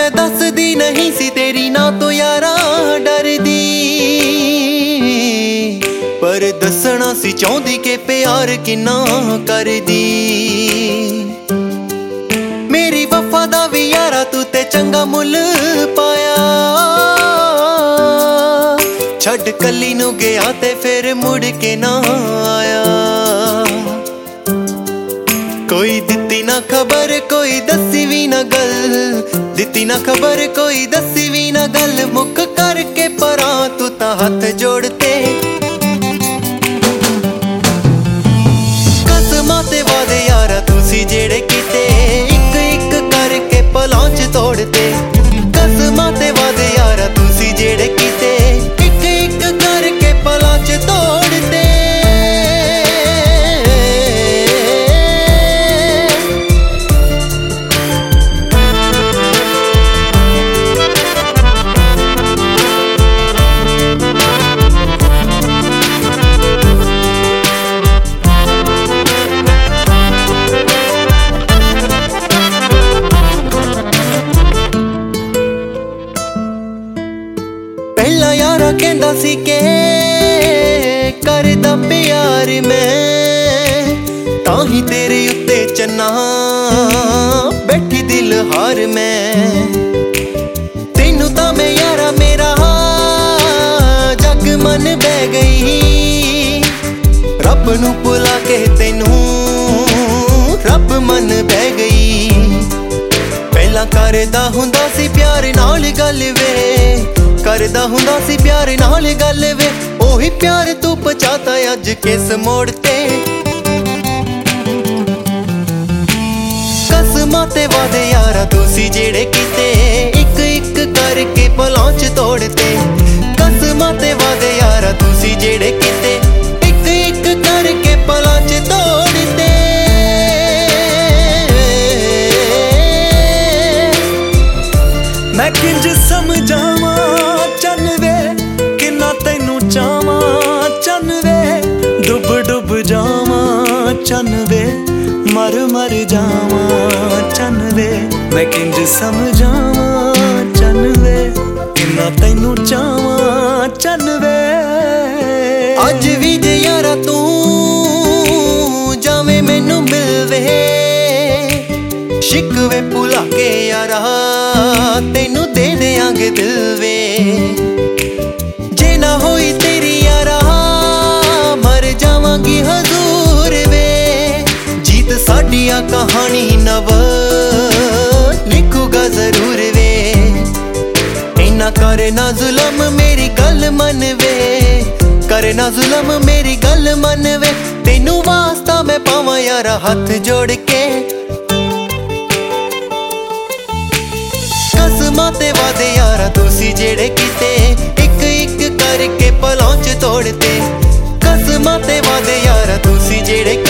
ਮੈਂ ਦੱਸਦੀ ਨਹੀਂ ਸੀ ਤੇਰੀ ਨਾ ਤੋਂ ਯਾਰਾਂ ਡਰਦੀ, ਪਰ ਦੱਸਣਾ ਸੀ ਚਾਹੁੰਦੀ ਕਿ ਪਿਆਰ ਕਿੰਨਾ ਕਰਦੀ। ਮੇਰੀ ਵਫਾ ਦਾ ਵੀ ਯਾਰਾ ਤੂੰ ਤੇ ਚੰਗਾ ਮੁੱਲ ਪਾਇਆ, ਛੱਡ ਕੱਲੀ ਨੂੰ ਗਿਆ ਤੇ ਫਿਰ ਮੁੜ ਕੇ ਨਾ ਆਇਆ। ਕੋਈ ਦਿੱਤੀ ਨਾ ਖਬਰ ਕੋਈ ਦੱਸੀ ਵੀ ਨਾ ਗੱਲ, ਦਿੱਤੀ ਨਾ ਖਬਰ ਕੋਈ ਦੱਸੀ ਵੀ ਨਾ ਗੱਲ, ਮੁੱਕ ਕਰਕੇ ਪਰਾਂ ਤੂੰ ਤਾਂ ਹੱਥ ਜੋੜਤੇ। ਕਸਮਾਂ ਤੇ ਵਾਦੇ ਯਾਰਾ ਤੁਸੀਂ ਜਿਹੜੇ ਕੀਤੇ, ਇੱਕ ਇੱਕ ਕਰਕੇ ਪਲਾਂ 'ਚ ਤੋੜਤੇ। ਕਸਮਾਂ ਤੇ ਵਾਦੇ ਯਾਰਾ ਤੁਸੀਂ ਜਿਹੜੇ ਕੀਤੇ, ਇੱਕ ਇੱਕ ਕਰਕੇ ਪਲਾਂ 'ਚ ਤੋੜਤੇ। ਪਹਿਲਾਂ ਯਾਰਾ ਕਹਿੰਦਾ ਸੀ ਕਿ ਕਰਦਾ ਪਿਆਰ ਮੈਂ, ਤਾਂ ਹੀ ਤੇਰੇ ਉੱਤੇ ਚੰਨਾ ਬੈਠੀ ਦਿਲ ਹਾਰ ਮੈਂ। ਤੈਨੂੰ ਤਾਂ ਮੈਂ ਯਾਰਾ ਮੇਰਾ ਜੱਗ ਮਨ ਬਹਿ ਗਈ, ਰੱਬ ਨੂੰ ਭੁਲਾ ਕੇ ਤੈਨੂੰ ਰੱਬ ਮਨ ਬਹਿ ਗਈ। ਪਹਿਲਾਂ ਕਰਦਾ ਹੁੰਦਾ ਸੀ ਪਿਆਰ ਨਾਲ ਗੱਲ ਵੇ, ਕਰਦਾ ਹੁੰਦਾ ਸੀ ਪਿਆਰ ਨਾਲ ਗੱਲ ਵੇ, ਉਹੀ ਪਿਆਰ ਤੂੰ ਪਹੁੰਚਾਤਾ ਅੱਜ ਕਿਸ ਮੋੜ ਤੇ। ਕਸਮਾਂ ਤੇ ਵਾਦੇ ਯਾਰਾ ਤੁਸੀਂ ਜਿਹੜੇ ਕੀਤੇ, ਇੱਕ ਇੱਕ ਕਰਕੇ ਪਲਾਂ 'ਚ ਤੋੜਤੇ। ਕਸਮਾਂ ਤੇ ਵਾਦੇ ਯਾਰਾ ਤੁਸੀਂ ਜਿਹੜੇ ਕੀਤੇ, ਇੱਕ ਇੱਕ ਕਰਕੇ ਪਲਾਂ 'ਚ ਤੋੜਤੇ। ਮੈਂ ਕਿੰਜ ਸਮਝਾਵਾਂ ਚੰਨ ਵੇ, ਕਿੰਨਾ ਤੈਨੂੰ ਚਾਵਾਂ ਚੰਨ ਵੇ, ਡੁੱਬ ਡੁੱਬ ਜਾਵਾਂ ਚੰਨ ਵੇ, ਮਰ ਮਰ ਜਾਵਾਂ ਚੰਨ ਵੇ। ਮੈਂ ਕਿੰਜ ਸਮਝਾਵਾਂ ਚੰਨ ਵੇ, ਕਿੰਨਾ ਤੈਨੂੰ ਚਾਵਾਂ ਚੰਨ ਵੇ। ਅੱਜ ਵੀ ਜੇ ਯਾਰਾ ਤੂੰ ਜਾਵੇਂ ਮੈਨੂੰ ਮਿਲਵੇ, ਸ਼ਿਕਵੇ ਭੁਲਾ ਕੇ ਯਾਰਾ ਤੈਨੂੰ ਦੇ ਦਿਆਂਗੇ ਦਿਲ ਵੇ। ਜੇ ਨਾ ਹੋਈ ਤੇਰੀ ਯਾਰਾ ਮਰ ਜਾਵਾਂਗੀ ਹਜ਼ੂਰ ਵੇ। ਜੀਤ ਸਾਡੀ ਆ ਕਹਾਣੀ ਨਵ ਲਿਖੂਗਾ ਜ਼ਰੂਰ ਵੇ। ਇੰਨਾ ਕਰੇ ਨਾ ਜ਼ੁਲਮ ਮੇਰੀ ਗੱਲ ਮੰਨ ਵੇ, ਕਰੇ ਨਾ ਜ਼ੁਲਮ ਮੇਰੀ ਗੱਲ ਮੰਨ ਵੇ। ਤੈਨੂੰ ਵਾਸਤਾ ਮੈਂ ਪਾਵਾਂ ਯਾਰਾ ਹੱਥ ਜੋੜ ਕੇ। ਕਸਮਾਂ ਤੇ ਵਾਦੇ ਯਾਰਾ ਤੁਸੀਂ ਜਿਹੜੇ ਕੀਤੇ, ਇੱਕ ਇੱਕ ਕਰਕੇ ਪਲਾਂ 'ਚ ਤੋੜਤੇ। ਕਸਮਾਂ ਤੇ ਵਾਦੇ ਯਾਰਾ ਤੁਸੀਂ ਜਿਹੜੇ